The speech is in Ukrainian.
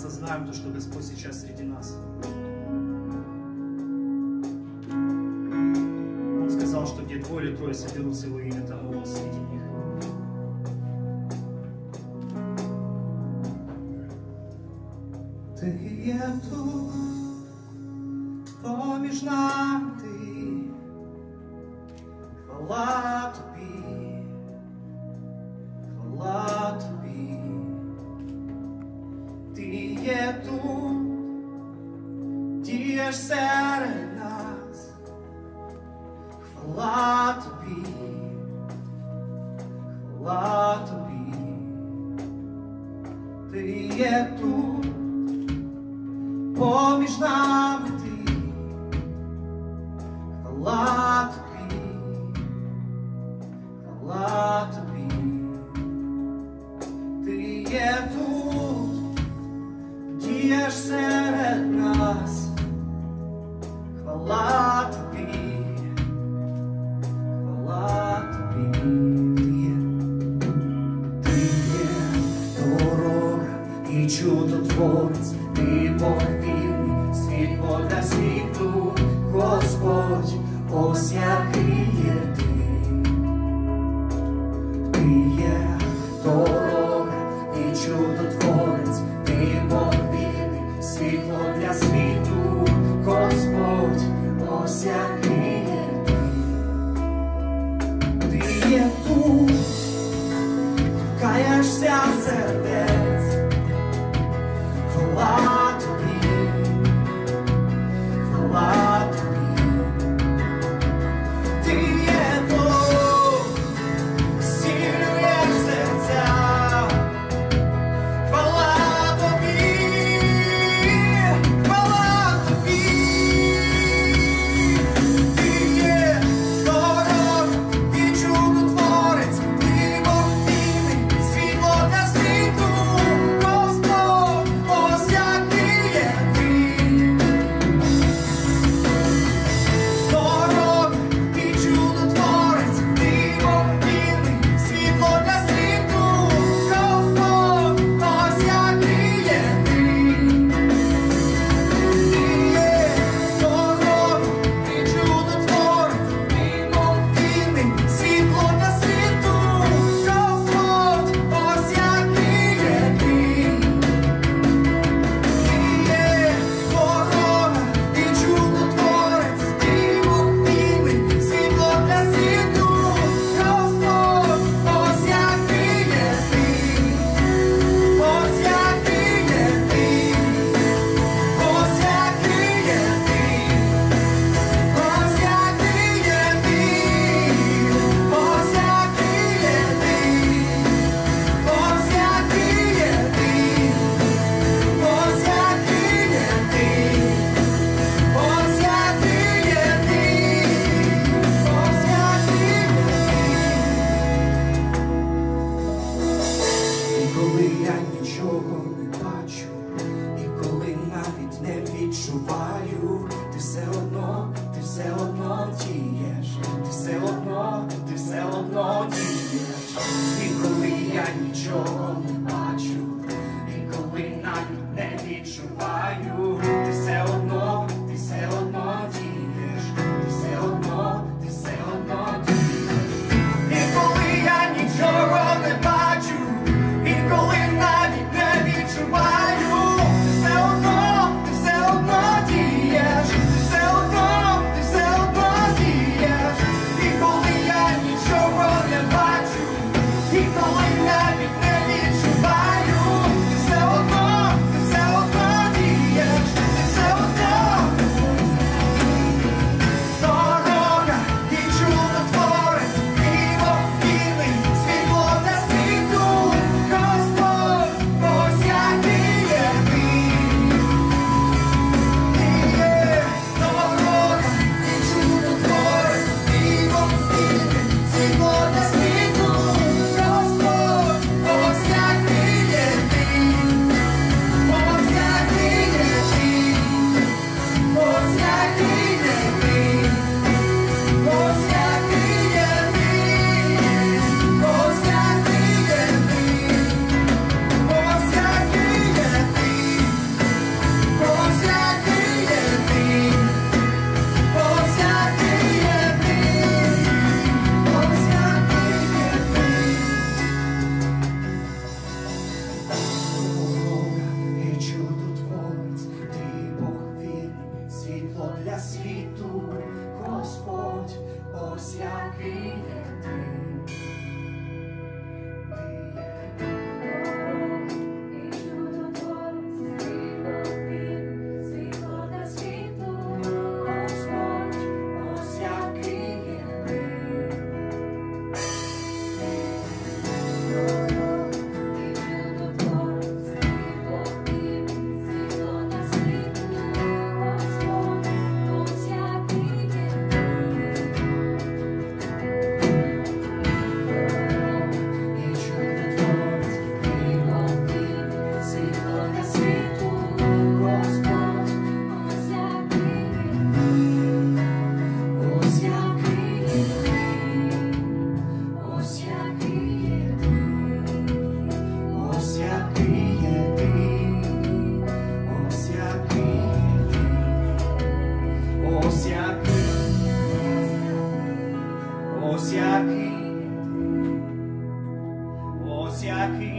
осознаем то, что Господь сейчас среди нас. Он сказал, что где двое или трое соберутся Его имя, там Он среди них. Ти є тут, поміж нами ти, хвала тобі, хвала тобі. Ти є тут, дієш серед нас, хвала тобі, хвала тобі. Ти є тут, поміж нами ти, хвала тобі, хвала тобі. Ти є тут, дієш серед нас, хвала тобі, хвала тобі. Ти є дорога і чудотворець, ти Бог вільний, світло для світу, Господь, ось який є ти. Ти є дорога і чудотворець, ти Бог вільний, світло для світу, Господь, ось який є ти. Ти є тут, каєшся сердець, хвала тобі, хвала тобі. Ти є тут, зцілюєш серця, хвала тобі, хвала тобі. Ти є дорога і чудотворець, ти Бог вільний, світло для світу, Господь, ось який є ти. Дорога і чудотворець, ти Бог вільний, світло для світу, Господь, ось який є ти. Ти є дорога і чудотворець, ти Бог вільний, світло для світу, Господь, ось який є ти. Ти є дорога і чудотворець, ти Бог вільний, світло для світу, Господь, ось який є ти. Ось який є ти. Ось який є ти. Ось який є ти. Ось який є ти. Ось який є ти. Ось який є ти. Ось який є ти. Ось який є ти. І коли я нічого не бачу, і коли навіть не відчуваю, ти все одно дієш, ти все одно дієш. І коли я нічого не бачу, і коли навіть не відчуваю, ти все одно дієш, ти все одно дієш. І коли я нічого не бачу, і коли навіть не відчуваю, ти все одно дієш, ти все одно дієш. І коли я нічого не бачу, і коли навіть не відчуваю, ти все одно дієш, ось який ти, ось який